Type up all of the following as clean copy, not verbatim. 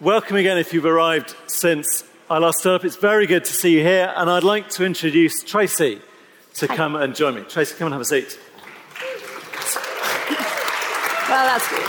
Welcome again if you've arrived since I last stood up. It's very good to see you here, and I'd like to introduce Tracy to come and join me. Tracy, come and have a seat. Well, that's good.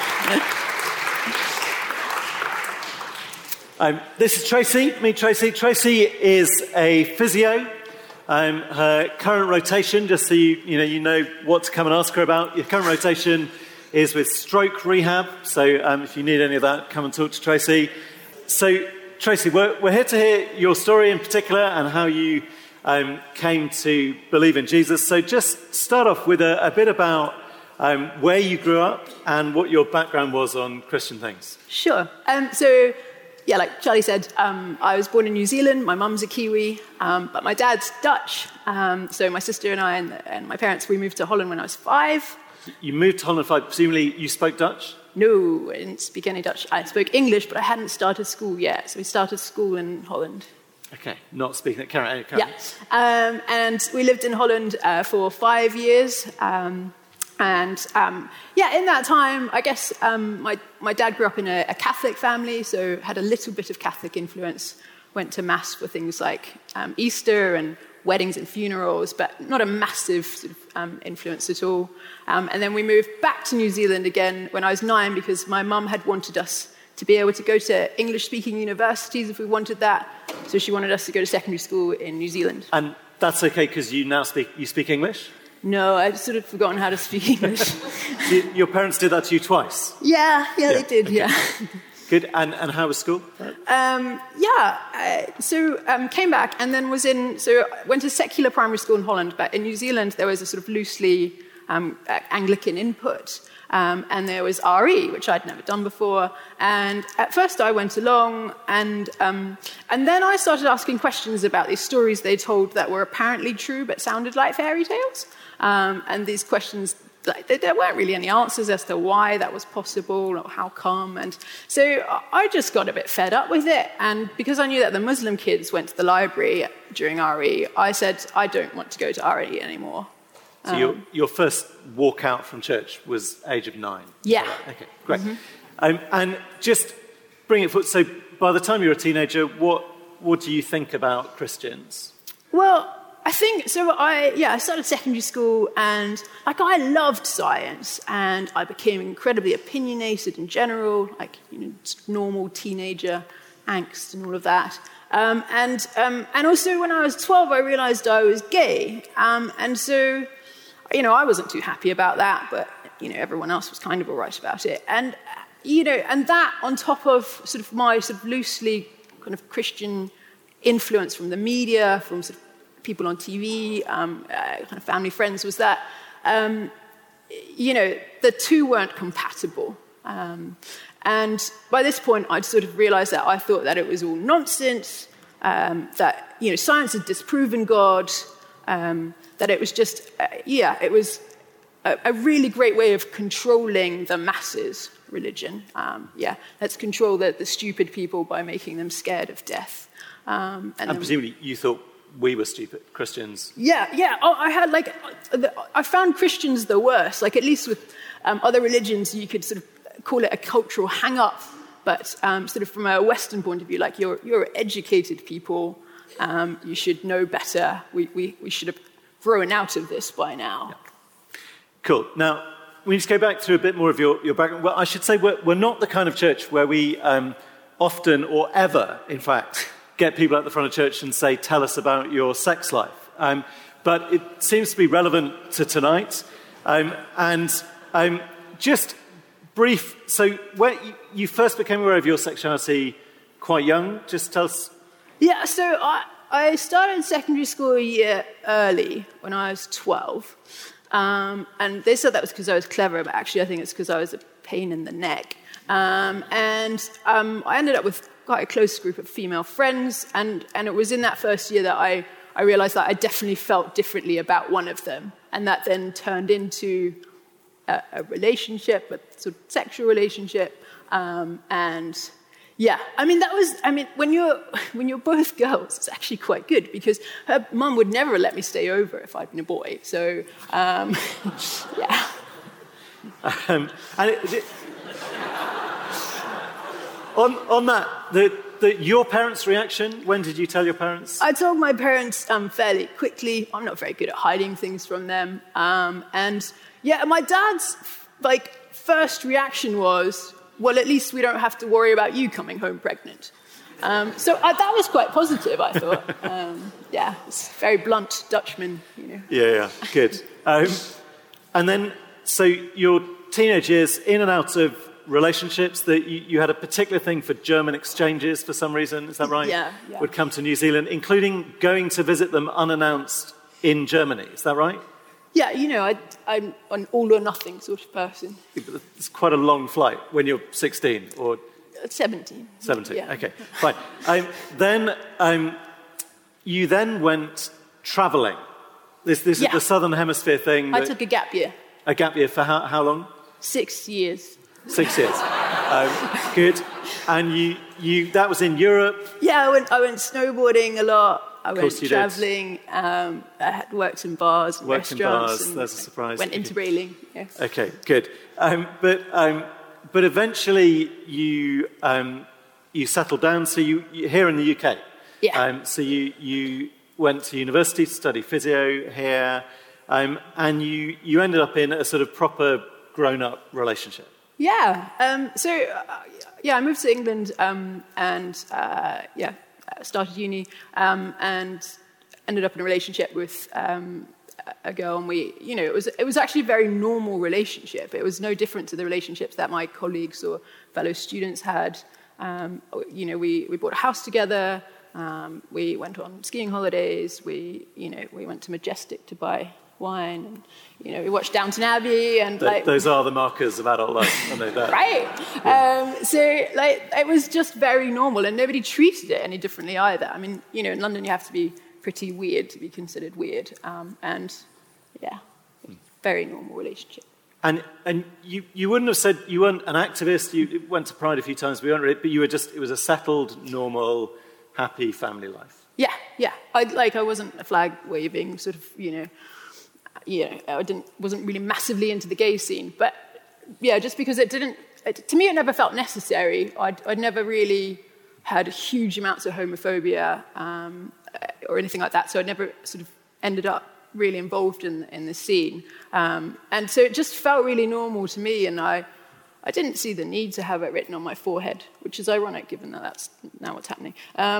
This is Tracy. Meet Tracy. Tracy is a physio. Her current rotation, just so you know what to come and ask her about. Your current rotation is with stroke rehab. So if you need any of that, come and talk to Tracy. So Tracy, we're here to hear your story in particular and how you came to believe in Jesus. So just start off with a bit about where you grew up and what your background was on Christian things. Sure. Yeah, like Charlie said, I was born in New Zealand. My mum's a Kiwi, but my dad's Dutch. So my sister and I and my parents, we moved to Holland when I was 5. You moved to Holland 5. Presumably you spoke Dutch? No, I didn't speak any Dutch. I spoke English, but I hadn't started school yet. So we started school in Holland. Okay, not speaking. Carry on. Yeah. And we lived in Holland for 5 years. In that time, I guess my dad grew up in a Catholic family, so had a little bit of Catholic influence, went to Mass for things like Easter and weddings and funerals, but not a massive sort of, influence at all. And then we moved back to New Zealand again when I was 9 because my mum had wanted us to be able to go to English-speaking universities if we wanted that, so she wanted us to go to secondary school in New Zealand. And that's okay because you speak English? No, I've sort of forgotten how to speak English. Your parents did that to you twice? Yeah, they did, okay. Yeah. Good, and how was school? Came back and then went to secular primary school in Holland, but in New Zealand there was a sort of loosely Anglican input, and there was RE, which I'd never done before, and at first I went along, and then I started asking questions about these stories they told that were apparently true but sounded like fairy tales. And these questions, there weren't really any answers as to why that was possible or how come. And so I just got a bit fed up with it. And because I knew that the Muslim kids went to the library during RE, I said, I don't want to go to RE anymore. So your first walk out from church was age of 9? Yeah. Okay, great. Mm-hmm. And just bring it forward. So by the time you were a teenager, what do you think about Christians? Well, I think, I started secondary school and, I loved science and I became incredibly opinionated in general, normal teenager angst and all of that. And also when I was 12, I realized I was gay. And so, I wasn't too happy about that, but, everyone else was kind of all right about it. And, and that on top of sort of my sort of loosely kind of Christian influence from the media, from sort of people on TV, kind of family friends, was that, the two weren't compatible. And by this point, I'd sort of realized that I thought that it was all nonsense, that, science had disproven God, that it was just, it was a really great way of controlling the masses, religion. Let's control the stupid people by making them scared of death. And presumably you thought we were stupid, Christians. Yeah. I found Christians the worst. At least with other religions, you could sort of call it a cultural hang-up. But sort of from a Western point of view, you're educated people, you should know better. We should have grown out of this by now. Yeah. Cool. Now, we need to go back through a bit more of your background. Well, I should say we're not the kind of church where we often or ever, in fact, get people at the front of church and say, tell us about your sex life. But it seems to be relevant to tonight. Just brief, so where you first became aware of your sexuality quite young, just tell us. Yeah, so I started secondary school a year early when I was 12. And they said that was because I was clever, but actually I think it's because I was a pain in the neck. I ended up with quite a close group of female friends, and it was in that first year that I realized that I definitely felt differently about one of them, and that then turned into a relationship, a sort of sexual relationship, when you're both girls, it's actually quite good because her mum would never let me stay over if I'd been a boy. So, yeah. on that, your parents' reaction, when did you tell your parents? I told my parents fairly quickly. I'm not very good at hiding things from them. And yeah, my dad's first reaction was, well, at least we don't have to worry about you coming home pregnant. So that was quite positive, I thought. Yeah, it's very blunt Dutchman, you know. Yeah, good. And then, so your teenage years, in and out of relationships, that you had a particular thing for German exchanges for some reason, is that right? Yeah. Would come to New Zealand, including going to visit them unannounced in Germany, is that right? Yeah, you know, I'm an all or nothing sort of person. It's quite a long flight when you're 16 or... 17. 17, yeah. Okay, fine. You then went travelling. This is the Southern Hemisphere thing. I took a gap year. A gap year for how long? 6 years. 6 years. Good. And you that was in Europe? Yeah, I went snowboarding a lot. I went travelling. I had worked in bars and restaurants. And that's a surprise. Went interrailing. Yeah. Okay, good. But eventually you settled down. So you here in the UK. Yeah. So you went to university to study physio here, and you ended up in a sort of proper grown-up relationship. Yeah. I moved to England started uni and ended up in a relationship with a girl, and it was actually a very normal relationship. It was no different to the relationships that my colleagues or fellow students had. We bought a house together. We went on skiing holidays. We went to Majestic to buy wine, and we watched Downton Abbey, and those are the markers of adult life, I know that. Right. So it was just very normal, and nobody treated it any differently either. I mean, in London you have to be pretty weird to be considered weird, very normal relationship. And you wouldn't have said you weren't an activist. You went to Pride a few times, but you were it was a settled, normal, happy family life. Yeah. I wasn't a flag waving sort of, I wasn't really massively into the gay scene, but yeah, just because to me it never felt necessary. I'd never really had huge amounts of homophobia or anything like that, so I never sort of ended up really involved in the scene. And so it just felt really normal to me, and I didn't see the need to have it written on my forehead, which is ironic given that that's now what's happening.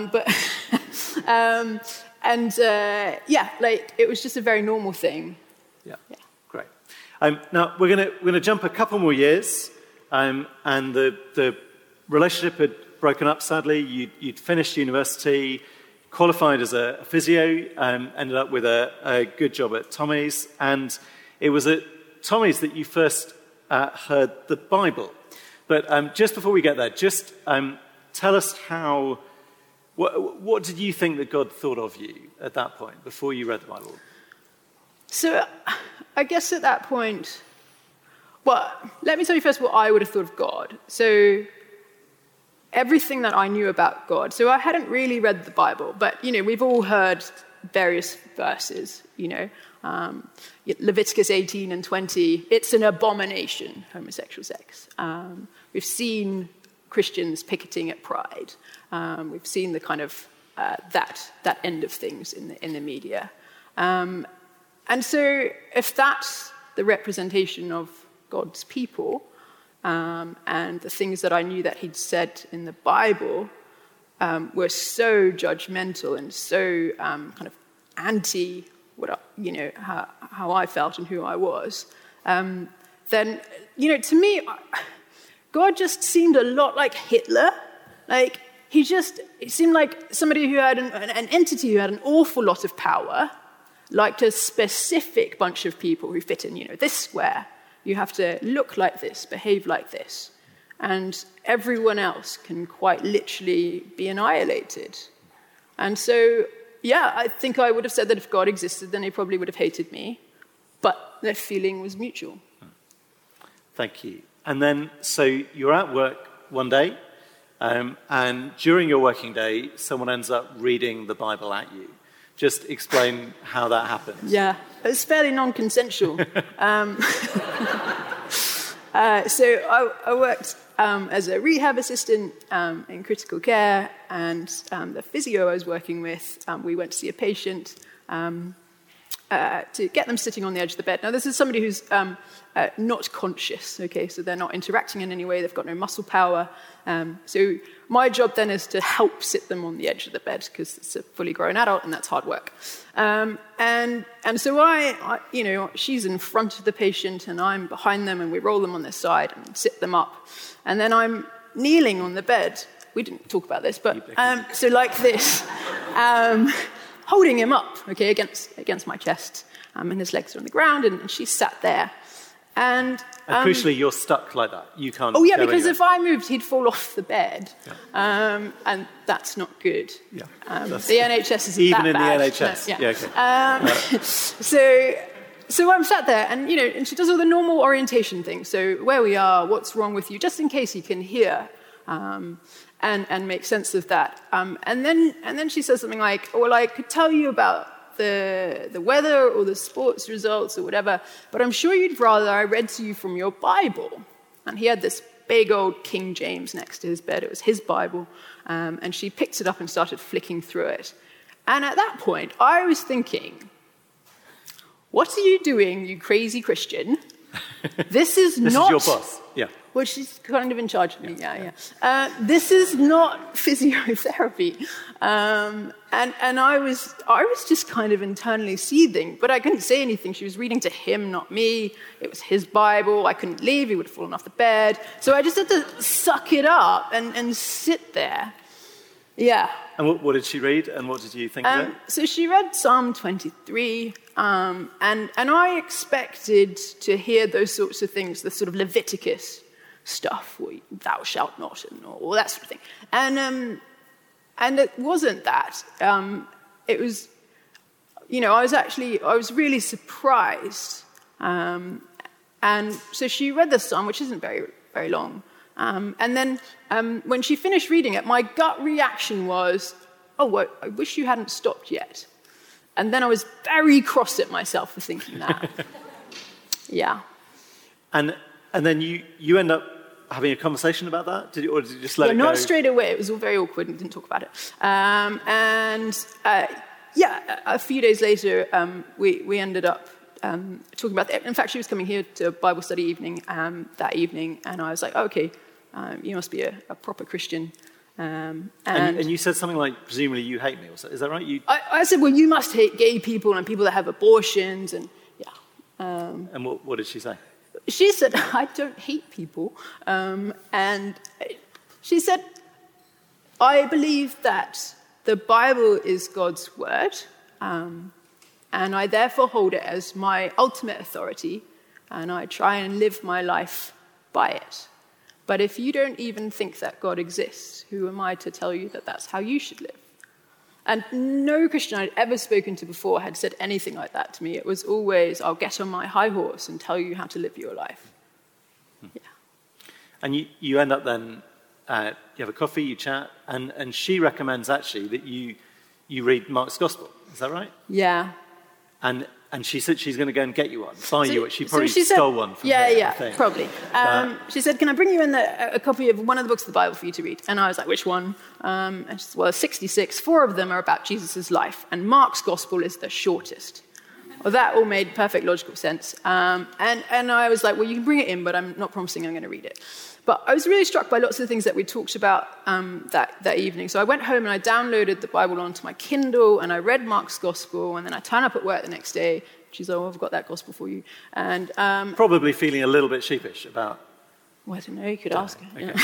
It was just a very normal thing. Yeah. Great. Now we're gonna jump a couple more years, and the relationship had broken up. Sadly, you'd finished university, qualified as a physio, ended up with a good job at Tommy's, and it was at Tommy's that you first heard the Bible. But just before we get there, just tell us what did you think that God thought of you at that point, before you read the Bible? So I guess at that point, well, let me tell you first what I would have thought of God. So everything that I knew about God, so I hadn't really read the Bible, but, we've all heard various verses, Leviticus 18 and 20, it's an abomination, homosexual sex. We've seen Christians picketing at Pride. We've seen the kind of that end of things in the media. And so if that's the representation of God's people, and the things that I knew that he'd said in the Bible were so judgmental and so kind of anti how I felt and who I was, then to me, God just seemed a lot like Hitler. It seemed like somebody who had an entity who had an awful lot of power, liked a specific bunch of people who fit in, this square. You have to look like this, behave like this. And everyone else can quite literally be annihilated. And so, yeah, I think I would have said that if God existed, then he probably would have hated me. But the feeling was mutual. Thank you. And then, so you're at work one day, and during your working day, someone ends up reading the Bible at you. Just explain how that happens. Yeah, it's fairly non-consensual. So I worked as a rehab assistant in critical care, and the physio I was working with, we went to see a patient to get them sitting on the edge of the bed. Now, this is somebody who's not conscious, okay? So they're not interacting in any way. They've got no muscle power. So my job then is to help sit them on the edge of the bed because it's a fully grown adult, and that's hard work. And so I, she's in front of the patient, and I'm behind them, and we roll them on their side and sit them up. And then I'm kneeling on the bed. We didn't talk about this, but so like this. Holding him up, okay, against my chest, and his legs are on the ground, and she sat there. And crucially, you're stuck like that. You can't. Oh yeah, because if I moved, he'd fall off the bed, and that's not good. Yeah, the NHS is even that in bad. the NHS. No, yeah. Okay. So I'm sat there, and she does all the normal orientation things. So where we are, what's wrong with you, just in case he can hear. And make sense of that. And then she says something like, well, I could tell you about the weather or the sports results or whatever, but I'm sure you'd rather I read to you from your Bible. And he had this big old King James next to his bed. It was his Bible. And she picked it up and started flicking through it. And at that point, I was thinking, what are you doing, you crazy Christian? This is this not... is your boss, yeah. Well, she's kind of in charge of me, yeah. This is not physiotherapy. And I was just kind of internally seething, but I couldn't say anything. She was reading to him, not me. It was his Bible. I couldn't leave. He would have fallen off the bed. So I just had to suck it up and sit there. Yeah. And what did she read, and what did you think of it? So she read Psalm 23, and I expected to hear those sorts of things, the sort of Leviticus stuff, thou shalt not, and all that sort of thing. And it wasn't that. It was, I was really surprised. And so she read the psalm, which isn't very, very long. And then when she finished reading it, my gut reaction was, I wish you hadn't stopped yet. And then I was very cross at myself for thinking that. Yeah. And then you end up having a conversation about that? Or did you just let it go? Not straight away. It was all very awkward and didn't talk about it. A few days later, we ended up talking about it. In fact, she was coming here to a Bible study evening that evening, and I was like, okay, you must be a proper Christian. And you said something like, presumably you hate me, or so. Is that right? I said, well, you must hate gay people and people that have abortions, and yeah. And what did she say? She said, I don't hate people. And she said, I believe that the Bible is God's word, and I therefore hold it as my ultimate authority, and I try and live my life by it. But if you don't even think that God exists, who am I to tell you that that's how you should live? And no Christian I'd ever spoken to before had said anything like that to me. It was always, I'll get on my high horse and tell you how to live your life. Yeah. And you end up then, you have a coffee, you chat, and she recommends actually that you read Mark's Gospel. Is that right? Yeah. And she said she's going to go and get you one, buy you it. She probably stole one from her. Yeah, probably. She said, can I bring you in a copy of one of the books of the Bible for you to read? And I was like, which one? And she said, well, there's 66. 4 of them are about Jesus' life, and Mark's Gospel is the shortest. Well, that all made perfect logical sense. And I was like, well, you can bring it in, but I'm not promising I'm going to read it. But I was really struck by lots of the things that we talked about that evening. So I went home and I downloaded the Bible onto my Kindle, and I read Mark's Gospel, and then I turned up at work the next day. She's like, I've got that Gospel for you. And probably feeling a little bit sheepish about... Well, I don't know, you could ask her. Okay.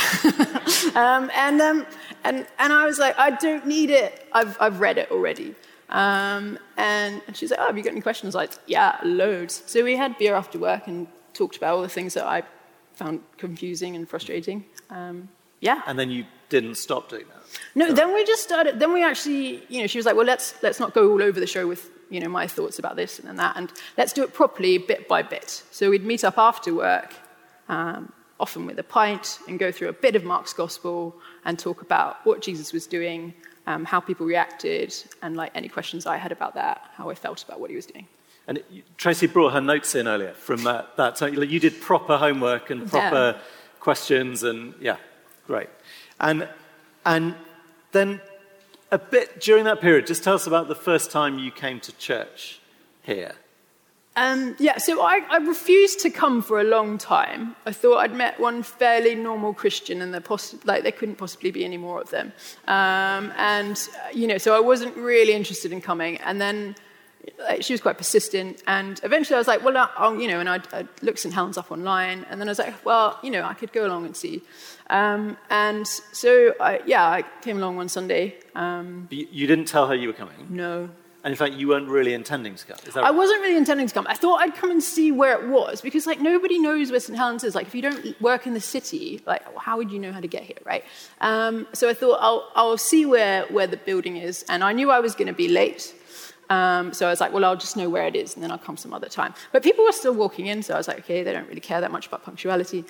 Yeah. And I was like, I don't need it. I've read it already. And she's like, have you got any questions? I was like, yeah, loads. So we had beer after work and talked about all the things that I found confusing and frustrating. Yeah. And then you didn't stop doing that? No, then we just started, then we actually, she was like, well, let's not go all over the show with, my thoughts about this and that, and let's do it properly bit by bit. So we'd meet up after work, often with a pint, and go through a bit of Mark's Gospel and talk about what Jesus was doing, how people reacted, and like any questions I had about that, how I felt about what he was doing. And Tracy brought her notes in earlier from that time. You did proper homework and proper questions, and yeah, great. And then a bit during that period, just tell us about the first time you came to church here. So I refused to come for a long time. I thought I'd met one fairly normal Christian, and there couldn't possibly be any more of them. So I wasn't really interested in coming. And then she was quite persistent, and eventually I was like, well, I looked St. Helens up online, and then I was like, well, I could go along and see. And so I came along one Sunday. You didn't tell her you were coming? No. And in fact, you weren't really intending to come. Is that right? I wasn't really intending to come. I thought I'd come and see where it was, because nobody knows where St. Helens is. If you don't work in the city, how would you know how to get here, right? So I thought I'll see where the building is, and I knew I was going to be late. So I was like, well, I'll just know where it is, and then I'll come some other time. But people were still walking in, so I was like, okay, they don't really care that much about punctuality.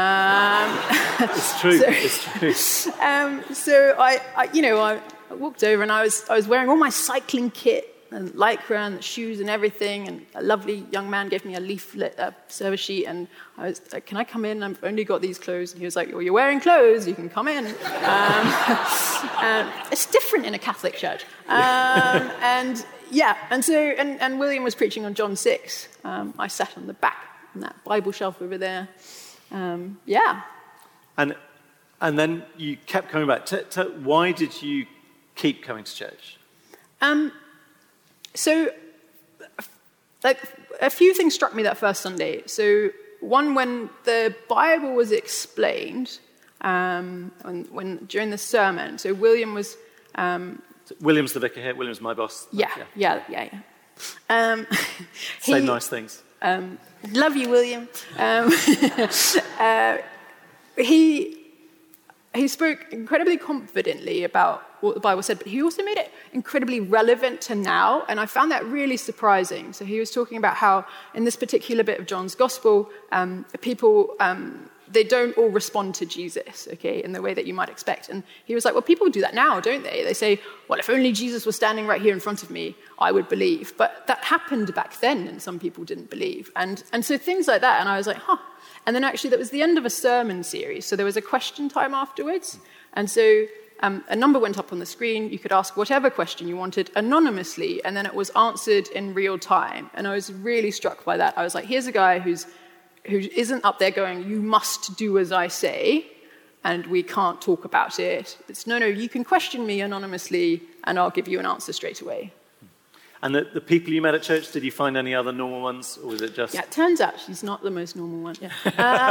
It's true. It's true. So I walked over, and I was wearing all my cycling kit and lycra and shoes and everything, and a lovely young man gave me a leaflet, a service sheet, and I was like, can I come in? I've only got these clothes. And he was like, well, you're wearing clothes, you can come in. It's different in a Catholic church. And William was preaching on John 6. I sat on the back on that Bible shelf over there. And then you kept coming back. Why did you keep coming to church? So a few things struck me that first Sunday. So one, when the Bible was explained, when during the sermon, so William was... William's the vicar here. William's my boss. Yeah. Say nice things. Love you, William. He spoke incredibly confidently about what the Bible said, but he also made it incredibly relevant to now, and I found that really surprising. So he was talking about how in this particular bit of John's Gospel, people... they don't all respond to Jesus, okay, in the way that you might expect. And he was like, well, people do that now, don't they? They say, well, if only Jesus was standing right here in front of me, I would believe. But that happened back then, and some people didn't believe. And so things like that, and I was like, huh. And then actually that was the end of a sermon series, so there was a question time afterwards. And so a number went up on the screen. You could ask whatever question you wanted anonymously, and then it was answered in real time. And I was really struck by that. I was like, here's a guy who isn't up there going, you must do as I say, and we can't talk about it. It's, no, you can question me anonymously, and I'll give you an answer straight away. And the people you met at church, did you find any other normal ones, or was it just... Yeah, it turns out she's not the most normal one. Yeah.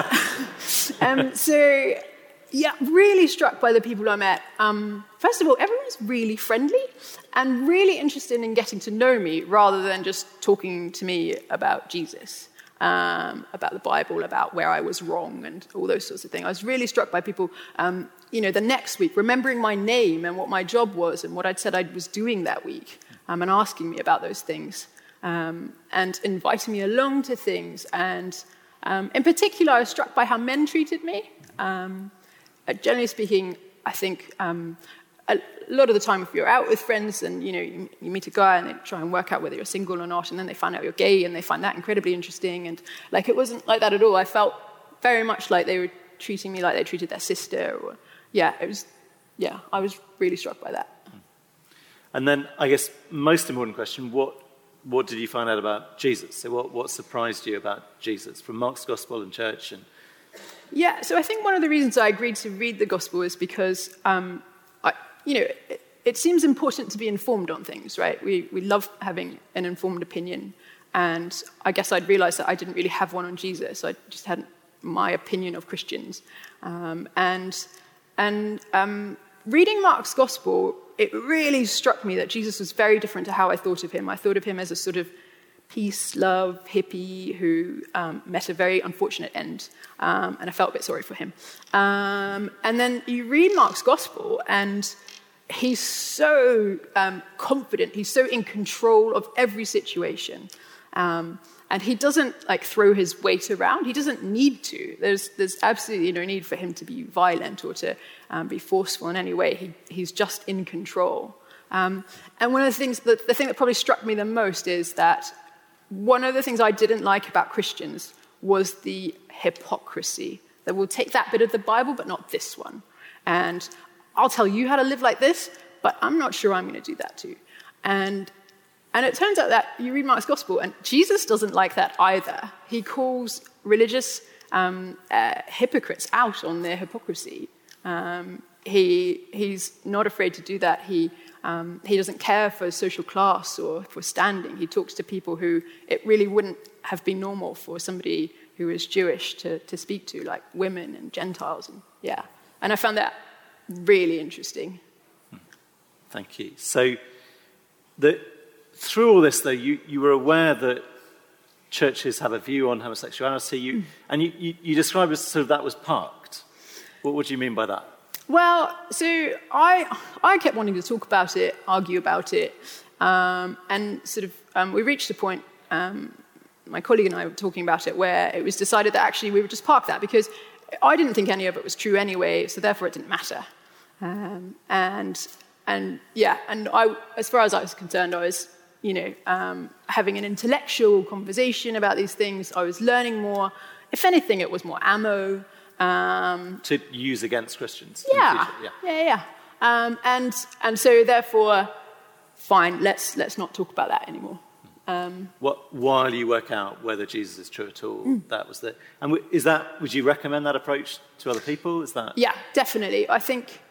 Really struck by the people I met. First of all, everyone's really friendly and really interested in getting to know me rather than just talking to me about Jesus. About the Bible, about where I was wrong and all those sorts of things. I was really struck by people, the next week, remembering my name and what my job was and what I'd said I was doing that week, and asking me about those things, and inviting me along to things. And in particular, I was struck by how men treated me. Generally speaking, I think a lot of the time, if you're out with friends and you meet a guy and they try and work out whether you're single or not, and then they find out you're gay and they find that incredibly interesting, and it wasn't like that at all. I felt very much like they were treating me like they treated their sister. I was really struck by that. And then I guess most important question: what did you find out about Jesus? So what surprised you about Jesus from Mark's Gospel and church? And so I think one of the reasons I agreed to read the Gospel is because it seems important to be informed on things, right? We love having an informed opinion, and I guess I'd realized that I didn't really have one on Jesus. I just had my opinion of Christians. Reading Mark's Gospel, it really struck me that Jesus was very different to how I thought of him. I thought of him as a sort of peace, love, hippie who met a very unfortunate end, and I felt a bit sorry for him. And then you read Mark's Gospel, and he's so confident, he's so in control of every situation. And he doesn't throw his weight around. He doesn't need to. There's absolutely no need for him to be violent or to be forceful in any way. He's just in control. And one of the things, the thing that probably struck me the most is that one of the things I didn't like about Christians was the hypocrisy. That we'll take that bit of the Bible, but not this one. And I'll tell you how to live like this, but I'm not sure I'm going to do that too. And it turns out that you read Mark's Gospel, and Jesus doesn't like that either. He calls religious hypocrites out on their hypocrisy. He's not afraid to do that. He doesn't care for social class or for standing. He talks to people who it really wouldn't have been normal for somebody who is Jewish to speak to, like women and Gentiles. And I found that really interesting. Thank you. So through all this, though, you were aware that churches have a view on homosexuality, and you described it as sort of that was parked. What do you mean by that? Well, so I kept wanting to talk about it, argue about it, and sort of we reached a point, my colleague and I were talking about it, where it was decided that actually we would just park that, because I didn't think any of it was true anyway, so therefore it didn't matter. And I, as far as I was concerned, I was, having an intellectual conversation about these things. I was learning more. If anything, it was more ammo. To use against Christians. Yeah. And so therefore, fine, let's not talk about that anymore. While you work out whether Jesus is true at all, that was the. And would you recommend that approach to other people? Is that? Yeah, definitely. I think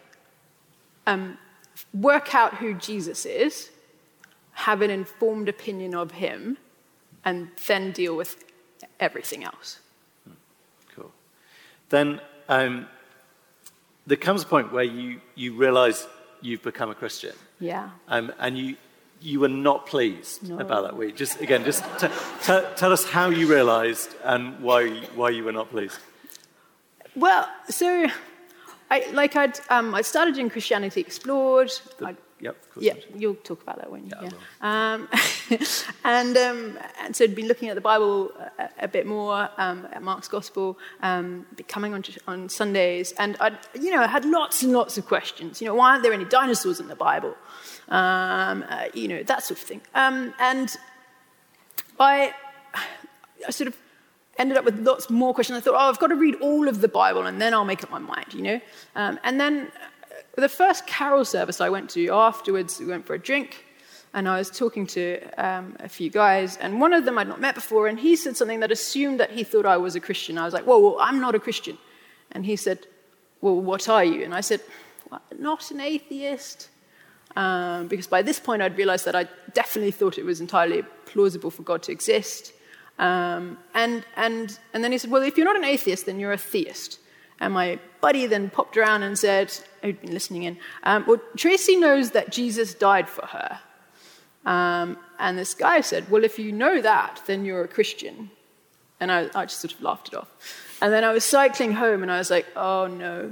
work out who Jesus is, have an informed opinion of him, and then deal with everything else. Cool. Then there comes a point where you realise you've become a Christian. Yeah. And you were not pleased about that week. Just tell us how you realised and why you were not pleased. Well, so I started doing Christianity Explored. Yep, of course. Yeah, you'll talk about that, won't you? Yeah. And so I'd been looking at the Bible a bit more, at Mark's Gospel, coming on Sundays, and I had lots and lots of questions. Why aren't there any dinosaurs in the Bible? That sort of thing. And I sort of ended up with lots more questions. I thought, I've got to read all of the Bible, and then I'll make up my mind, And then the first carol service I went to, afterwards we went for a drink, and I was talking to a few guys, and one of them I'd not met before, and he said something that assumed that he thought I was a Christian. I was like, well, I'm not a Christian. And he said, well, what are you? And I said, well, not an atheist. Because by this point I'd realized that I definitely thought it was entirely plausible for God to exist. And then he said, well, if you're not an atheist, then you're a theist. And my buddy then popped around and said, who'd been listening in, well, Tracy knows that Jesus died for her. And this guy said, well, if you know that, then you're a Christian. And I just sort of laughed it off. And then I was cycling home, and I was like, oh, no.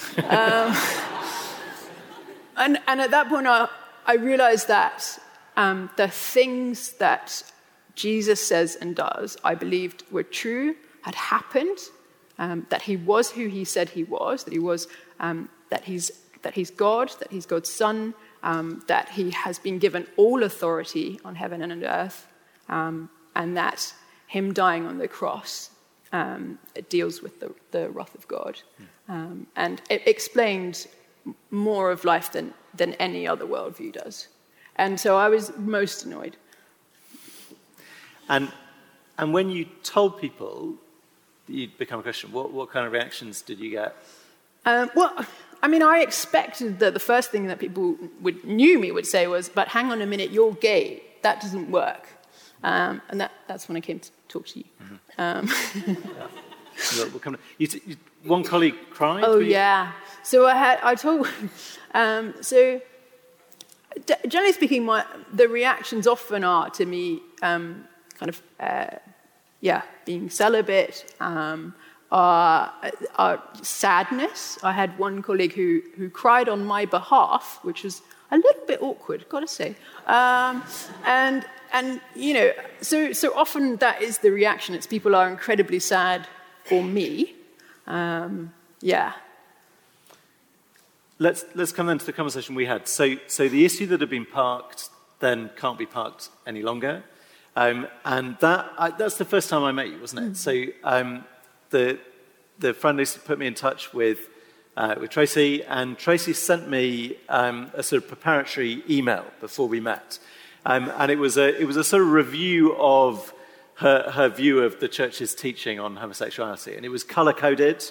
And at that point, I realized that the things that Jesus says and does, I believed were true, had happened, that he was who he said he was, that he's God, that he's God's son, that he has been given all authority on heaven and on earth, and that him dying on the cross it deals with the wrath of God. And it explained more of life than any other worldview does. And so I was most annoyed. And when you told people that you'd become a Christian, what kind of reactions did you get? Well, I mean, I expected that the first thing that people knew me would say was, but hang on a minute, you're gay. That doesn't work. And that's when I came to talk to you. One colleague cried? Oh, yeah. So generally speaking, the reactions often are to me being celibate, are sadness. I had one colleague who cried on my behalf, which was a little bit awkward, got to say. So often that is the reaction. It's people are incredibly sad for me. Let's come into the conversation we had. So the issue that had been parked then can't be parked any longer. And that's the first time I met you, wasn't it? So the friend Lisa put me in touch with Tracy, and Tracy sent me a sort of preparatory email before we met. And it was a sort of review of her view of the church's teaching on homosexuality. And it was colour-coded.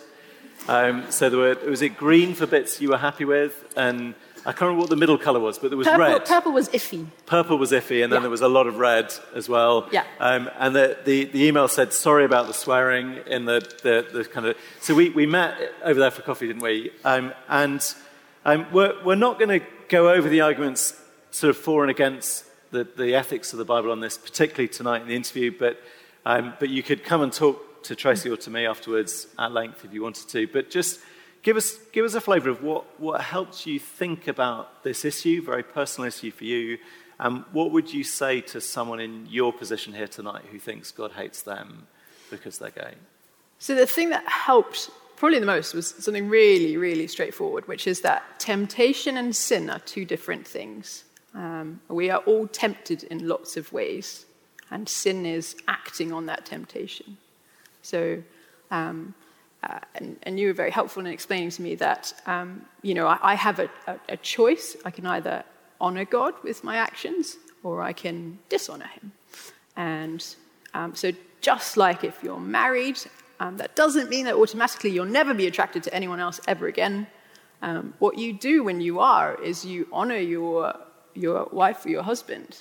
So was it green for bits you were happy with? And I can't remember what the middle colour was, but there was red. Purple was iffy. Purple was iffy, and then there was a lot of red as well. Yeah. And the email said, sorry about the swearing in the kind of... So we met over there for coffee, didn't we? And we're not going to go over the arguments sort of for and against the ethics of the Bible on this, particularly tonight in the interview, but you could come and talk to Tracy or to me afterwards at length if you wanted to. But just give us a flavour of what helped you think about this issue, very personal issue for you. What would you say to someone in your position here tonight who thinks God hates them because they're gay? So the thing that helped probably the most was something really, really straightforward, which is that temptation and sin are two different things. We are all tempted in lots of ways, and sin is acting on that temptation. So, and you were very helpful in explaining to me that, I have a choice. I can either honor God with my actions, or I can dishonor him. And so just like if you're married, that doesn't mean that automatically you'll never be attracted to anyone else ever again. What you do when you are is you honor your wife or your husband,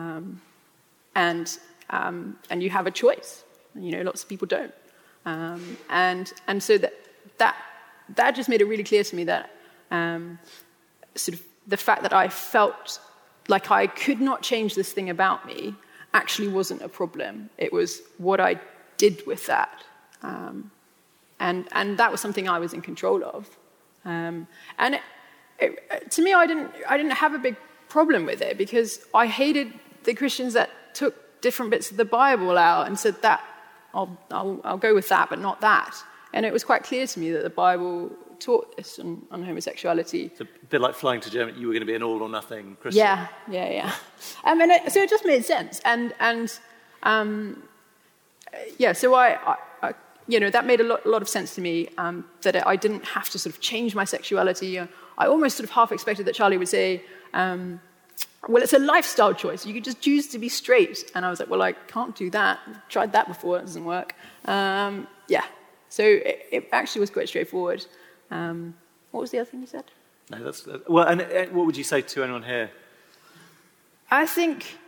and you have a choice. Lots of people don't, and so that just made it really clear to me that sort of the fact that I felt like I could not change this thing about me actually wasn't a problem. It was what I did with that, and that was something I was in control of, and to me, I didn't have a big problem with it because I hated the Christians that took different bits of the Bible out and said that I'll go with that, but not that. And it was quite clear to me that the Bible taught this on homosexuality. It's a bit like flying to Germany. You were going to be an all or nothing Christian. Yeah. So it just made sense, so I that made a lot of sense to me. That I didn't have to sort of change my sexuality. I almost sort of half expected that Charlie would say, well, it's a lifestyle choice. You could just choose to be straight. And I was like, well, I can't do that. I've tried that before. It doesn't work. So it actually was quite straightforward. What was the other thing you said? No, well, and what would you say to anyone here? I think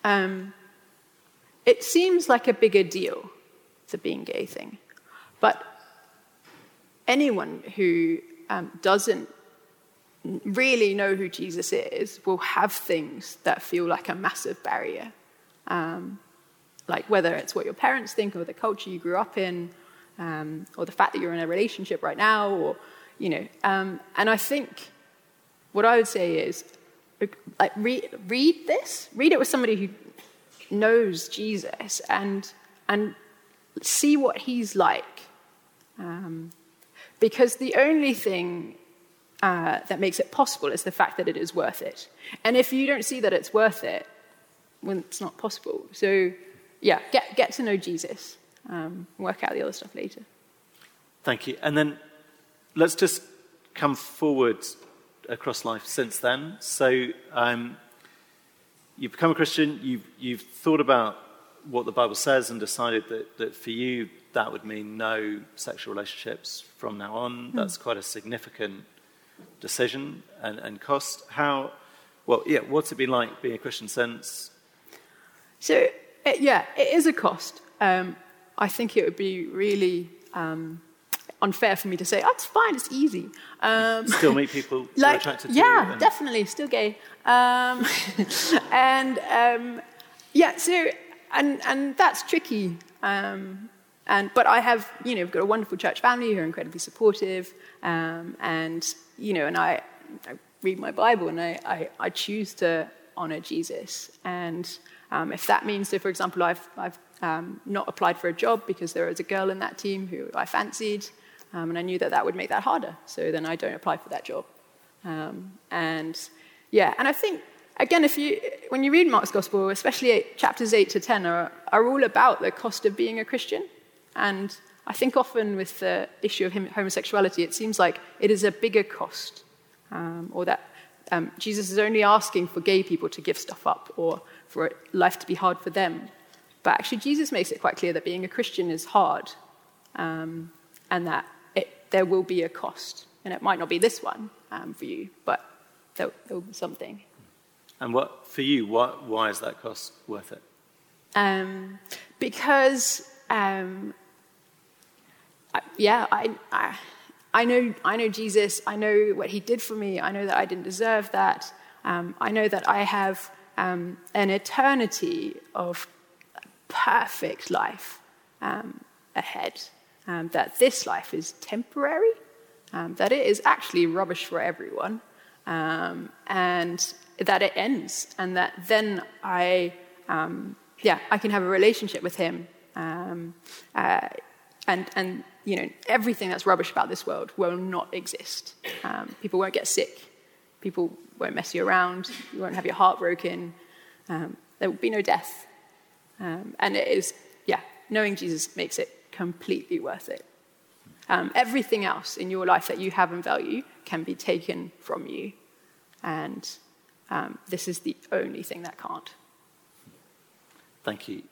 it seems like a bigger deal, the being gay thing. But anyone who doesn't really know who Jesus is will have things that feel like a massive barrier. Like whether it's what your parents think or the culture you grew up in, or the fact that you're in a relationship right now, or, and I think what I would say is, like, read this. Read it with somebody who knows Jesus and see what he's like. Because the only thing that makes it possible is the fact that it is worth it. And if you don't see that it's worth it, well, it's not possible. So, yeah, get to know Jesus. Work out the other stuff later. Thank you. And then let's just come forward across life since then. So you've become a Christian. You've thought about what the Bible says and decided that for you that would mean no sexual relationships from now on. That's quite a significant decision and cost. What's it been like being a Christian since? So, it is a cost. I think it would be really unfair for me to say, it's fine, it's easy. Still meet people you're attracted to? Yeah, definitely, still gay. And that's tricky. But I have, got a wonderful church family who are incredibly supportive. And I read my Bible and I choose to honor Jesus. And if that means, so for example, I've not applied for a job because there was a girl in that team who I fancied, and I knew that would make that harder. So then I don't apply for that job. And I think again, when you read Mark's Gospel, especially chapters 8 to 10 are all about the cost of being a Christian. And I think often with the issue of homosexuality, it seems like it is a bigger cost, or that Jesus is only asking for gay people to give stuff up or for life to be hard for them. But actually, Jesus makes it quite clear that being a Christian is hard, and that there will be a cost. And it might not be this one for you, but there will be something. And for you, why is that cost worth it? Because, I know Jesus. I know what he did for me. I know that I didn't deserve that. I know that I have an eternity of perfect life ahead. That this life is temporary. That it is actually rubbish for everyone. And that it ends, and that then I can have a relationship with him, and everything that's rubbish about this world will not exist. People won't get sick, people won't mess you around, you won't have your heart broken, there will be no death, and it is, knowing Jesus makes it completely worth it. Everything else in your life that you have and value can be taken from you, and this is the only thing that can't. Thank you.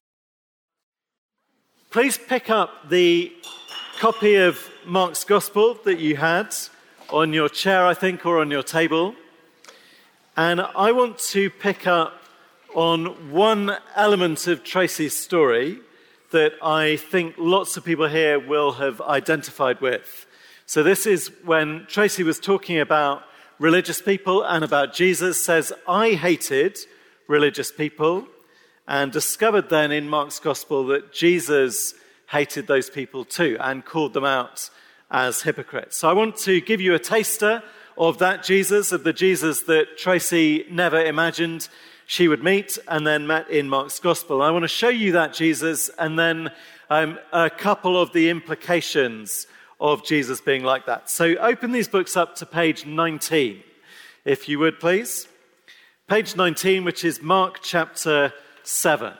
Please pick up the copy of Mark's Gospel that you had on your chair, I think, or on your table. And I want to pick up on one element of Tracy's story that I think lots of people here will have identified with. So this is when Tracy was talking about religious people and about Jesus, says, I hated religious people, and discovered then in Mark's Gospel that Jesus hated those people too and called them out as hypocrites. So I want to give you a taster of that Jesus, of the Jesus that Tracy never imagined she would meet and then met in Mark's Gospel. I want to show you that Jesus and then a couple of the implications of Jesus being like that. So open these books up to page 19, if you would, please. Page 19, which is Mark chapter 7.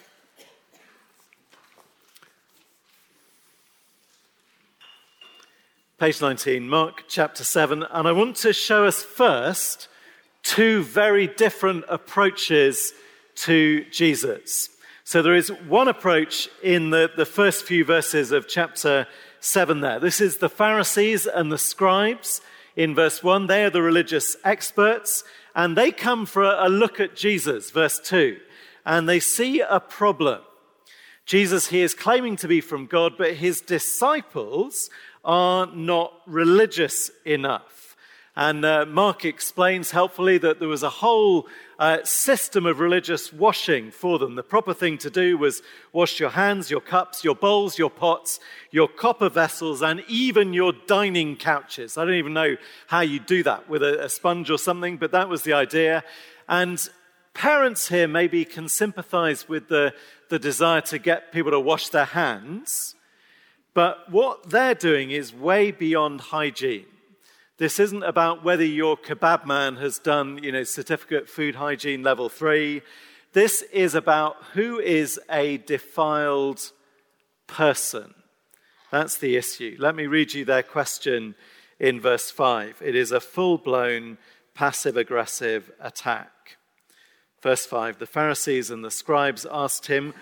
Page 19, Mark chapter 7. And I want to show us first two very different approaches to Jesus. So there is one approach in the first few verses of chapter 7 there. This is the Pharisees and the scribes in verse 1. They are the religious experts, and they come for a look at Jesus, verse 2, and they see a problem. Jesus, he is claiming to be from God, but his disciples are not religious enough. And Mark explains helpfully that there was a whole system of religious washing for them. The proper thing to do was wash your hands, your cups, your bowls, your pots, your copper vessels, and even your dining couches. I don't even know how you do that with a sponge or something, but that was the idea. And parents here maybe can sympathize with the desire to get people to wash their hands. But what they're doing is way beyond hygiene. This isn't about whether your kebab man has done, certificate food hygiene level 3. This is about who is a defiled person. That's the issue. Let me read you their question in verse 5. It is a full-blown passive-aggressive attack. Verse 5, the Pharisees and the scribes asked him,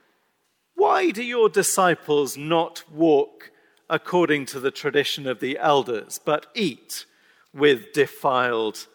"Why do your disciples not walk according to the tradition of the elders, but eat with defiled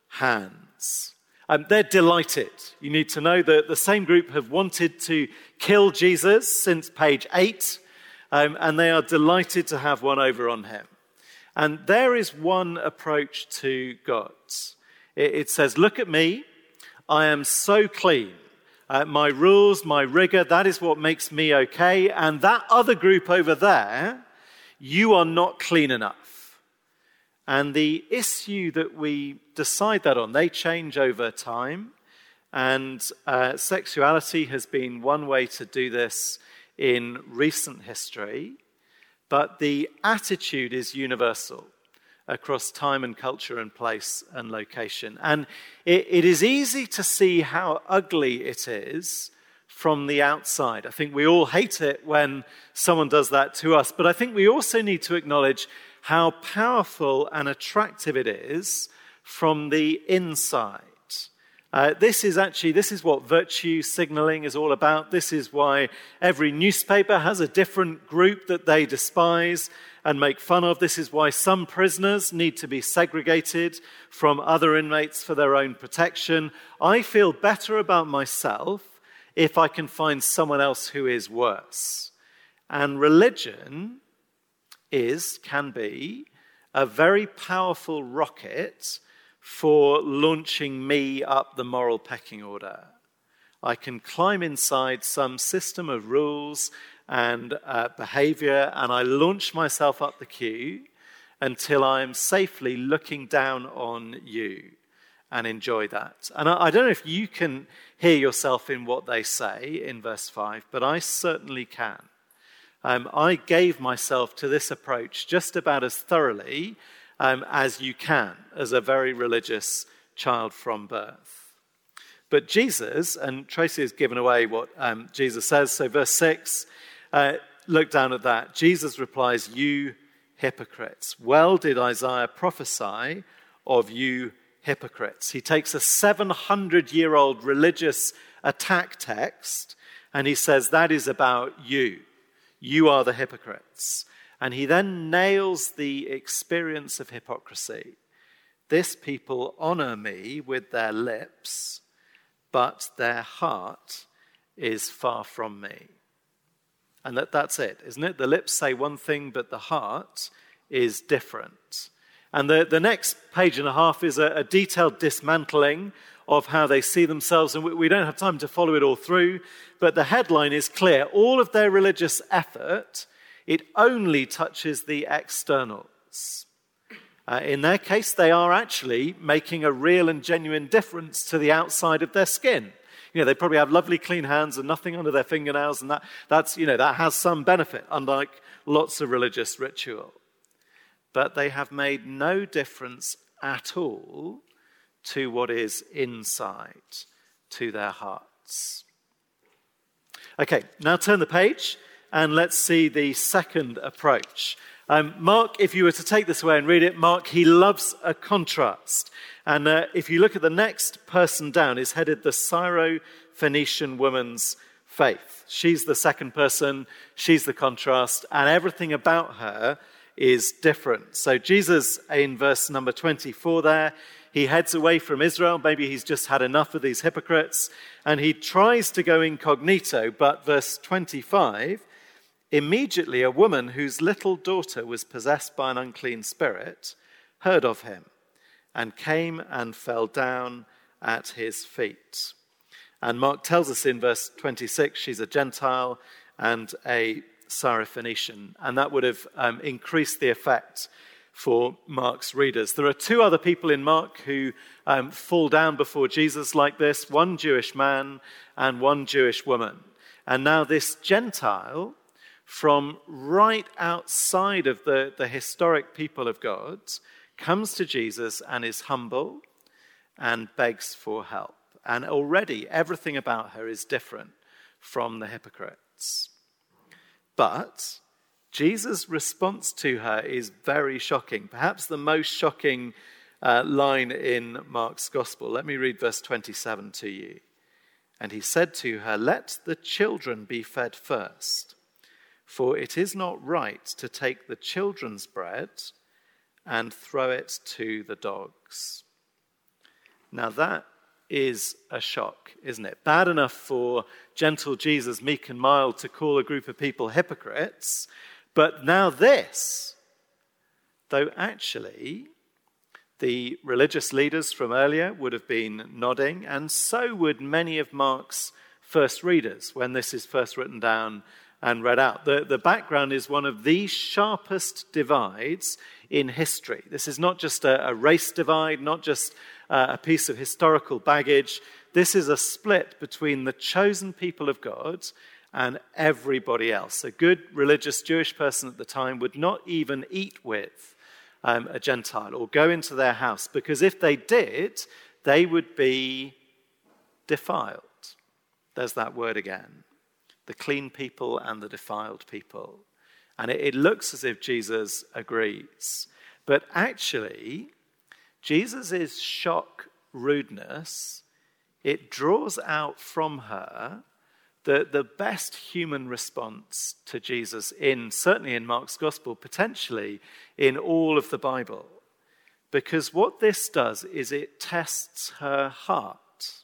hands?" They're delighted. You need to know that the same group have wanted to kill Jesus since page 8, and they are delighted to have one over on him. And there is one approach to God. It says, look at me, I am so clean. My rules, my rigor, that is what makes me okay. And that other group over there, you are not clean enough. And the issue that we decide that on, they change over time. And sexuality has been one way to do this in recent history. But the attitude is universal. across time and culture and place and location. And it is easy to see how ugly it is from the outside. I think we all hate it when someone does that to us, but I think we also need to acknowledge how powerful and attractive it is from the inside. This is what virtue signaling is all about. This is why every newspaper has a different group that they despise and make fun of. This is why some prisoners need to be segregated from other inmates for their own protection. I feel better about myself if I can someone else who is worse. And religion can be a very powerful rocket for launching me up the moral pecking order. I can climb inside some system of rules and behavior, and I launch myself up the queue until I am safely looking down on you and enjoy that. And I don't know if you can hear yourself in what they say in verse 5, but I certainly can. I gave myself to this approach just about as thoroughly as you can as a very religious child from birth. But Jesus, and Tracy has given away what Jesus says, so verse 6, look down at that. Jesus replies, "You hypocrites. Well did Isaiah prophesy of you hypocrites." He takes a 700-year-old religious attack text and he says, that is about you. You are the hypocrites. And he then nails the experience of hypocrisy. This people honor me with their lips, but their heart is far from me. And that's it, isn't it? The lips say one thing, but the heart is different. And the next page and a half is a detailed dismantling of how they see themselves. And we don't have time to follow it all through, but the headline is clear. All of their religious effort, it only touches the externals. In their case, they are actually making a real and genuine difference to the outside of their skin. They probably have lovely clean hands and nothing under their fingernails, and that has some benefit, unlike lots of religious ritual. But they have made no difference at all to what is inside, to their hearts. Okay, now turn the page and let's see the second approach. Mark, if you were to take this away and read it, Mark, he loves a contrast. And if you look at the next person down, is headed the Syro-Phoenician woman's faith. She's the second person, she's the contrast, and everything about her is different. So Jesus, in verse number 24 there, he heads away from Israel. Maybe he's just had enough of these hypocrites, and he tries to go incognito, but verse 25, immediately a woman whose little daughter was possessed by an unclean spirit heard of him and came and fell down at his feet. And Mark tells us in verse 26, she's a Gentile and a Syrophoenician, and that would have increased the effect for Mark's readers. There are two other people in Mark who fall down before Jesus like this, one Jewish man and one Jewish woman. And now this Gentile, from right outside of the historic people of God, comes to Jesus and is humble and begs for help. And already everything about her is different from the hypocrites. But Jesus' response to her is very shocking, perhaps the most shocking line in Mark's gospel. Let me read verse 27 to you. And he said to her, "Let the children be fed first, for it is not right to take the children's bread and throw it to the dogs." Now that is a shock, isn't it? Bad enough for gentle Jesus, meek and mild, to call a group of people hypocrites, but now this, though actually the religious leaders from earlier would have been nodding, and so would many of Mark's first readers when this is first written down and read out. The background is one of the sharpest divides in history. This is not just a race divide, not just a piece of historical baggage. This is a split between the chosen people of God and everybody else. A good religious Jewish person at the time would not even eat with a Gentile or go into their house, because if they did, they would be defiled. There's that word again. The clean people and the defiled people. And it looks as if Jesus agrees. But actually, Jesus' shock rudeness, it draws out from her the best human response to Jesus certainly in Mark's gospel, potentially in all of the Bible. Because what this does is it tests her heart.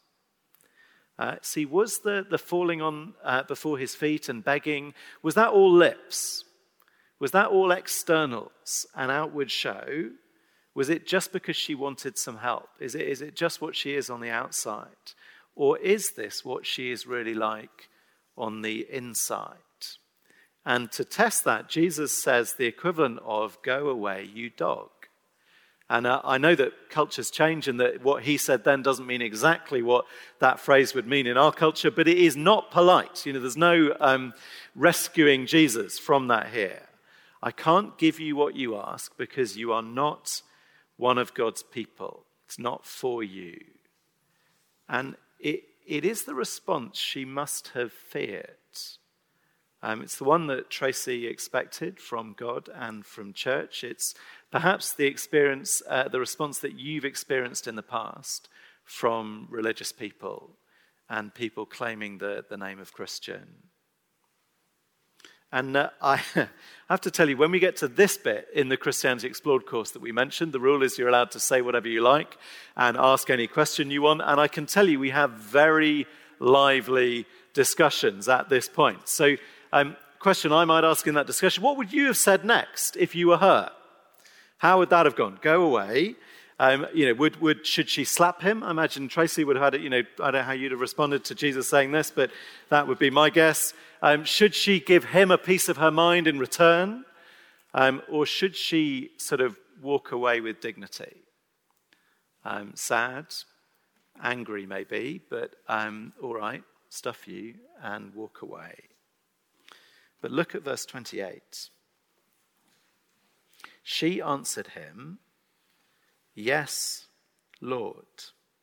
See, was the falling on before his feet and begging, was that all lips? Was that all externals, an outward show? Was it just because she wanted some help? Is it just what she is on the outside? Or is this what she is really like on the inside? And to test that, Jesus says the equivalent of, "Go away, you dog." And I know that cultures change and that what he said then doesn't mean exactly what that phrase would mean in our culture, but it is not polite. There's no rescuing Jesus from that here. I can't give you what you ask because you are not one of God's people. It's not for you. And it is the response she must have feared. It's the one that Tracy expected from God and from church. It's perhaps the experience, the response that you've experienced in the past from religious people and people claiming the name of Christian. And I have to tell you, when we get to this bit in the Christianity Explored course that we mentioned, the rule is you're allowed to say whatever you like and ask any question you want. And I can tell you we have very lively discussions at this point. So, question I might ask in that discussion, what would you have said next if you were her? How would that have gone? Go away. Should she slap him? I imagine Tracy would have had it, I don't know how you'd have responded to Jesus saying this, but that would be my guess. Should she give him a piece of her mind in return? Or should she sort of walk away with dignity? Sad, angry maybe, but all right, stuff you and walk away. But look at verse 28. She answered him, "Yes, Lord.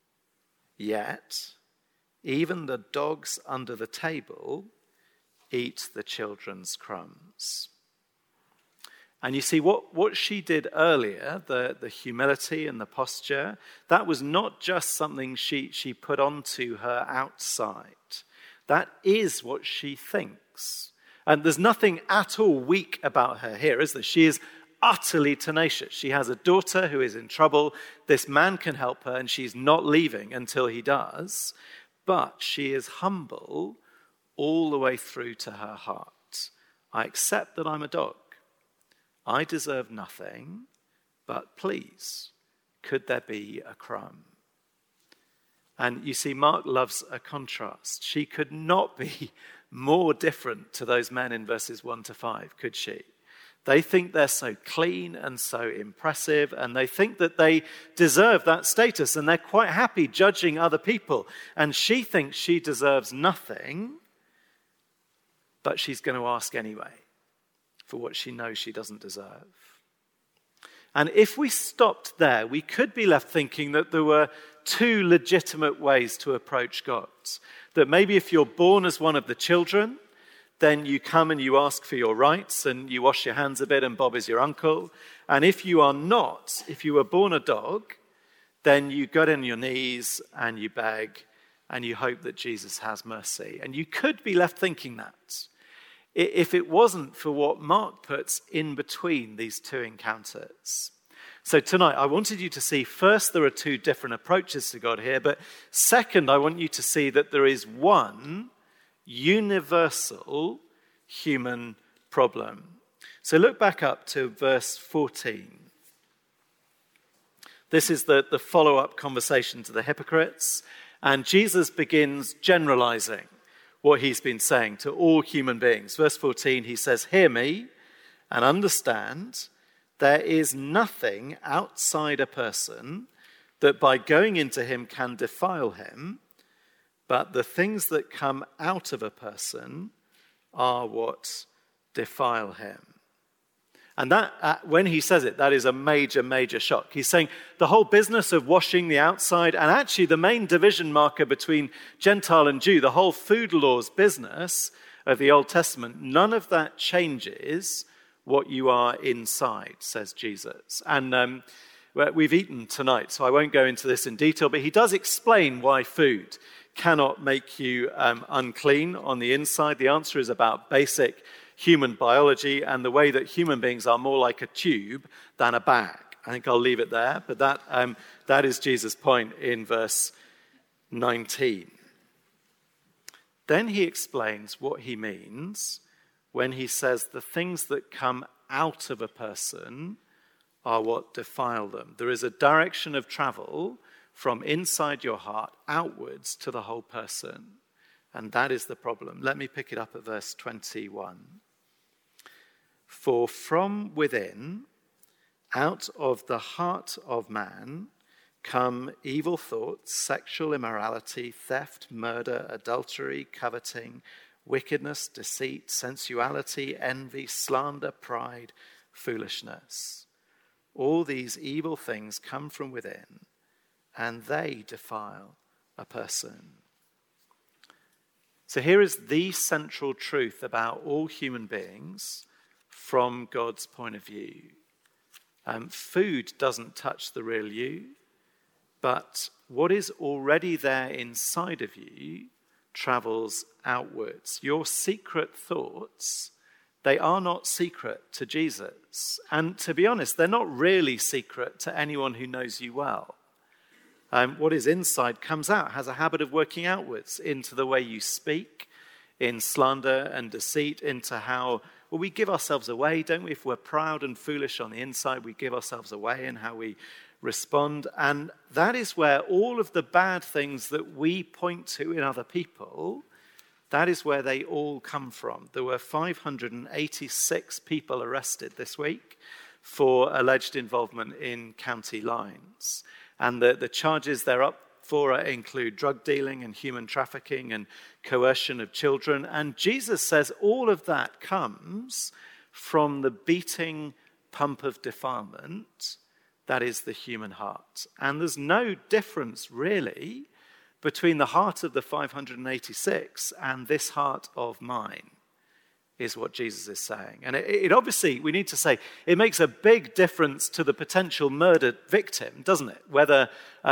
Yet even the dogs under the table eat the children's crumbs." And you see, what she did earlier, the humility and the posture, that was not just something she put onto her outside. That is what she thinks. And there's nothing at all weak about her here, is there? She is utterly tenacious. She has a daughter who is in trouble. This man can help her, and she's not leaving until he does. But she is humble all the way through to her heart. I accept that I'm a dog. I deserve nothing, but please, could there be a crumb? And you see, Mark loves a contrast. She could not be more different to those men in verses 1 to 5, could she? They think they're so clean and so impressive, and they think that they deserve that status, and they're quite happy judging other people. And she thinks she deserves nothing, but she's going to ask anyway for what she knows she doesn't deserve. And if we stopped there, we could be left thinking that there were two legitimate ways to approach God. That maybe if you're born as one of the children, then you come and you ask for your rights and you wash your hands a bit and Bob is your uncle. And if you are not, if you were born a dog, then you go on your knees and you beg and you hope that Jesus has mercy. And you could be left thinking that if it wasn't for what Mark puts in between these two encounters. So tonight, I wanted you to see, first, there are two different approaches to God here, but second, I want you to see that there is one universal human problem. So look back up to verse 14. This is the follow-up conversation to the hypocrites, and Jesus begins generalizing what he's been saying to all human beings. Verse 14, he says, "Hear me and understand, there is nothing outside a person that by going into him can defile him, but the things that come out of a person are what defile him." And that, when he says it, that is a major, major shock. He's saying the whole business of washing the outside, and actually the main division marker between Gentile and Jew, the whole food laws business of the Old Testament, none of that changes what you are inside, says Jesus. And we've eaten tonight, so I won't go into this in detail, but he does explain why food cannot make you unclean on the inside. The answer is about basic human biology and the way that human beings are more like a tube than a bag. I think I'll leave it there, but that is Jesus' point in verse 19. Then he explains what he means when he says the things that come out of a person are what defile them. There is a direction of travel from inside your heart outwards to the whole person. And that is the problem. Let me pick it up at verse 21. For from within, out of the heart of man, come evil thoughts, sexual immorality, theft, murder, adultery, coveting, wickedness, deceit, sensuality, envy, slander, pride, foolishness. All these evil things come from within, and they defile a person. So here is the central truth about all human beings from God's point of view. Food doesn't touch the real you, but what is already there inside of you travels outwards. Your secret thoughts, they are not secret to Jesus. And to be honest, they're not really secret to anyone who knows you well. What is inside comes out, has a habit of working outwards into the way you speak, in slander and deceit, into how, well, we give ourselves away, don't we? If we're proud and foolish on the inside, we give ourselves away in how we respond. And that is where all of the bad things that we point to in other people, that is where they all come from. There were 586 people arrested this week for alleged involvement in county lines. And the charges they're up for include drug dealing and human trafficking and coercion of children. And Jesus says all of that comes from the beating pump of defilement that is the human heart. And there's no difference really between the heart of the 586 and this heart of mine, is what Jesus is saying. And it obviously, we need to say, it makes a big difference to the potential murdered victim, doesn't it? Whether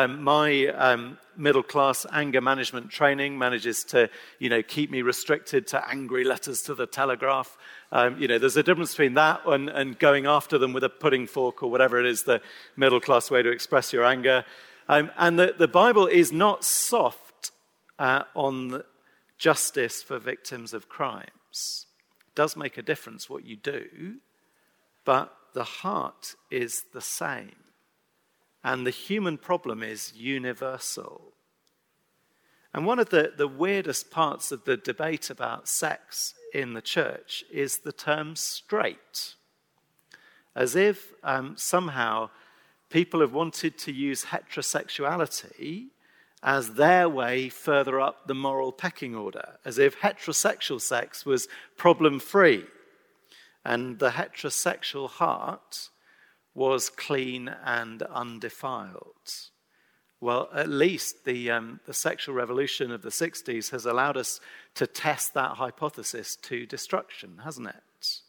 my middle-class anger management training manages to, keep me restricted to angry letters to the Telegraph. There's a difference between that and going after them with a pudding fork or whatever it is, the middle-class way to express your anger. And the Bible is not soft on justice for victims of crimes. It does make a difference what you do, but the heart is the same. And the human problem is universal. And one of the weirdest parts of the debate about sex in the church is the term straight. As if somehow people have wanted to use heterosexuality as their way further up the moral pecking order, as if heterosexual sex was problem-free and the heterosexual heart was clean and undefiled. Well, at least the sexual revolution of the 60s has allowed us to test that hypothesis to destruction, hasn't it?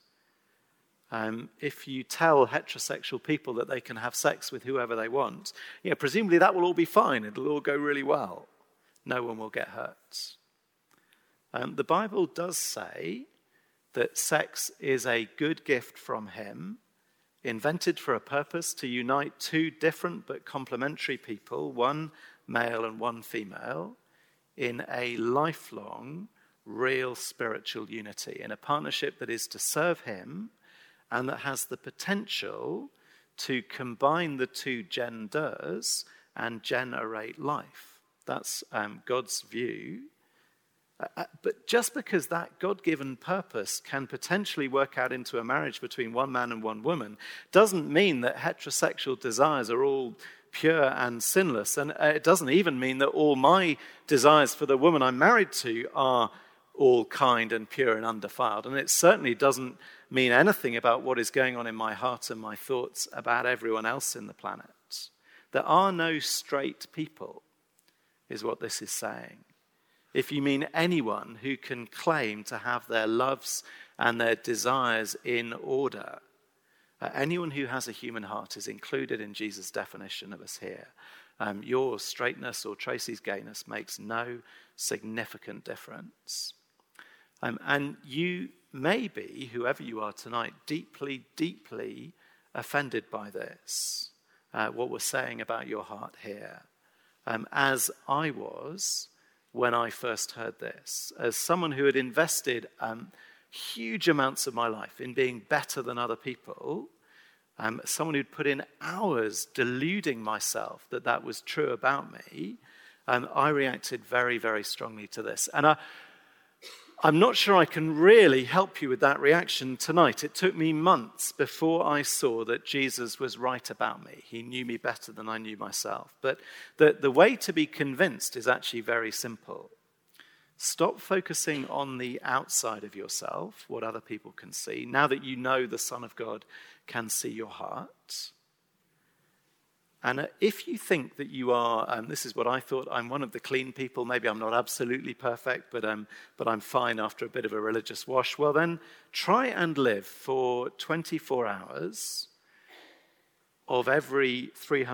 If you tell heterosexual people that they can have sex with whoever they want, presumably that will all be fine. It'll all go really well. No one will get hurt. The Bible does say that sex is a good gift from him, invented for a purpose to unite two different but complementary people, one male and one female, in a lifelong, real spiritual unity, in a partnership that is to serve him and that has the potential to combine the two genders and generate life. That's God's view. But just because that God-given purpose can potentially work out into a marriage between one man and one woman doesn't mean that heterosexual desires are all pure and sinless. And it doesn't even mean that all my desires for the woman I'm married to are all kind and pure and undefiled. And it certainly doesn't mean anything about what is going on in my heart and my thoughts about everyone else in the planet. There are no straight people, is what this is saying. If you mean anyone who can claim to have their loves and their desires in order, anyone who has a human heart is included in Jesus' definition of us here. Your straightness or Tracy's gayness makes no significant difference. And you may be, whoever you are tonight, deeply, deeply offended by this, what we're saying about your heart here. As I was when I first heard this, as someone who had invested huge amounts of my life in being better than other people, someone who'd put in hours deluding myself that that was true about me, I reacted very, very strongly to this. And I'm not sure I can really help you with that reaction tonight. It took me months before I saw that Jesus was right about me. He knew me better than I knew myself. But the way to be convinced is actually very simple. Stop focusing on the outside of yourself, what other people can see. Now that you know the Son of God can see your heart. And if you think that you are, this is what I thought, I'm one of the clean people, maybe I'm not absolutely perfect, but I'm fine after a bit of a religious wash, well then try and live for 24 hours of every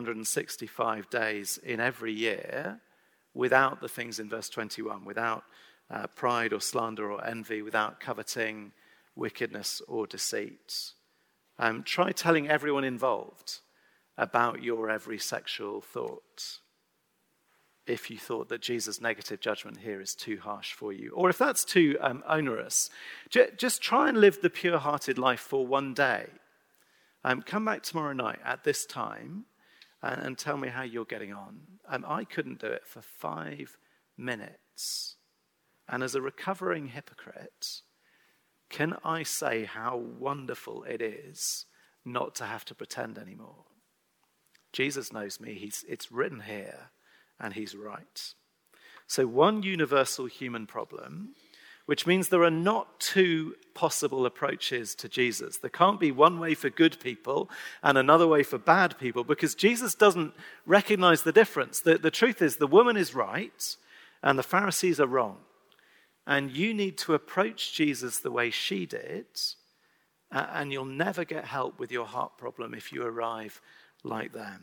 365 days in every year without the things in verse 21, without pride or slander or envy, without coveting, wickedness or deceit. Try telling everyone involved about your every sexual thought, if you thought that Jesus' negative judgment here is too harsh for you. Or if that's too onerous, just try and live the pure-hearted life for one day. Come back tomorrow night at this time and tell me how you're getting on. I couldn't do it for 5 minutes. And as a recovering hypocrite, can I say how wonderful it is not to have to pretend anymore? Jesus knows me. It's written here, and he's right. So one universal human problem, which means there are not two possible approaches to Jesus. There can't be one way for good people and another way for bad people, because Jesus doesn't recognize the difference. The truth is, the woman is right, and the Pharisees are wrong. And you need to approach Jesus the way she did, and you'll never get help with your heart problem if you arrive like them.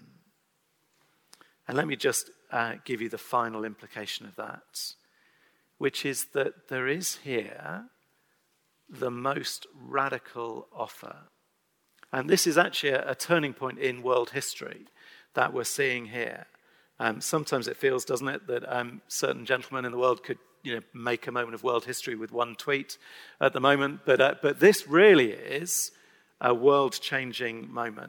And let me just give you the final implication of that, which is that there is here the most radical offer. And this is actually a turning point in world history that we're seeing here. Sometimes it feels, doesn't it, that certain gentlemen in the world could make a moment of world history with one tweet at the moment. But this really is a world-changing moment.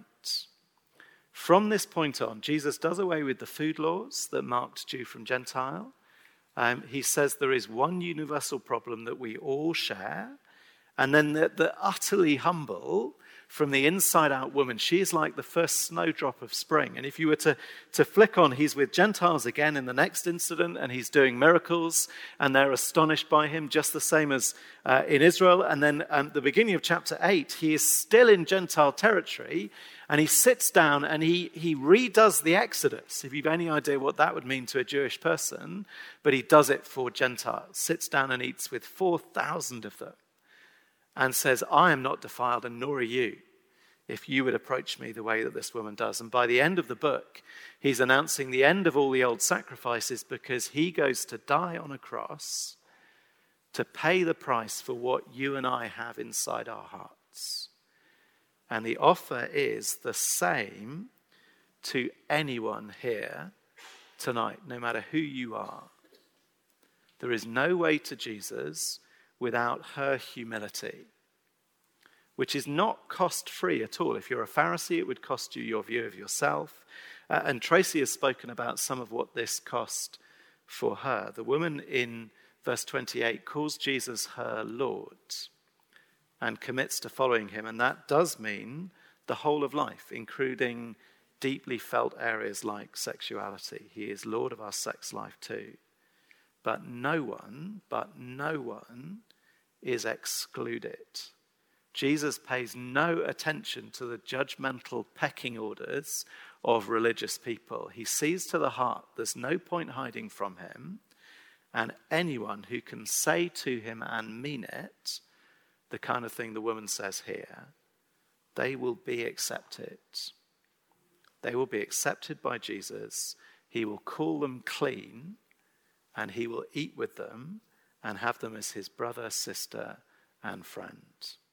From this point on, Jesus does away with the food laws that marked Jew from Gentile. He says there is one universal problem that we all share. And then the utterly humble, from the inside out woman, she is like the first snowdrop of spring. And if you were to flick on, he's with Gentiles again in the next incident, and he's doing miracles, and they're astonished by him, just the same as in Israel. And then at the beginning of chapter 8, he is still in Gentile territory, and he sits down and he redoes the Exodus, if you've any idea what that would mean to a Jewish person, but he does it for Gentiles, sits down and eats with 4,000 of them, and says, I am not defiled, and nor are you, if you would approach me the way that this woman does. And by the end of the book, he's announcing the end of all the old sacrifices, because he goes to die on a cross to pay the price for what you and I have inside our hearts. And the offer is the same to anyone here tonight, no matter who you are. There is no way to Jesus without her humility, which is not cost-free at all. If you're a Pharisee, it would cost you your view of yourself. And Tracy has spoken about some of what this cost for her. The woman in verse 28 calls Jesus her Lord and commits to following him. And that does mean the whole of life, including deeply felt areas like sexuality. He is Lord of our sex life too. But no one is excluded. Jesus pays no attention to the judgmental pecking orders of religious people. He sees to the heart. There's no point hiding from him. And anyone who can say to him and mean it, the kind of thing the woman says here, they will be accepted. They will be accepted by Jesus. He will call them clean, and he will eat with them and have them as his brother, sister, and friend.